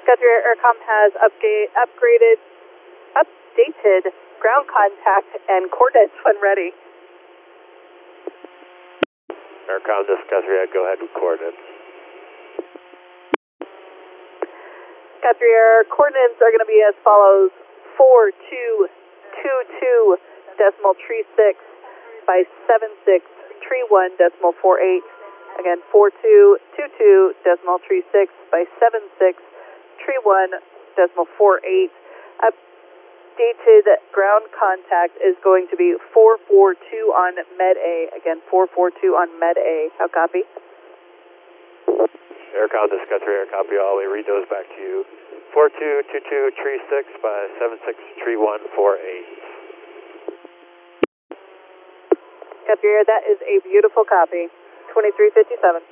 Aircom has updated ground contact and coordinates when ready. Aircom, this is Guthrie, go ahead with coordinates. Guthrie Air, coordinates are going to be as follows: 4222.36 by 7631.48. Again, 4222.36 by 7631.48. Updated ground contact is going to be 442 on Med A. Again, 442 on Med A. How copy? Aircom, this is Guthrie Air, copy all. We read those back to you. 4222.36 by 7631.48. Guthrie Air, that is a beautiful copy. 2357.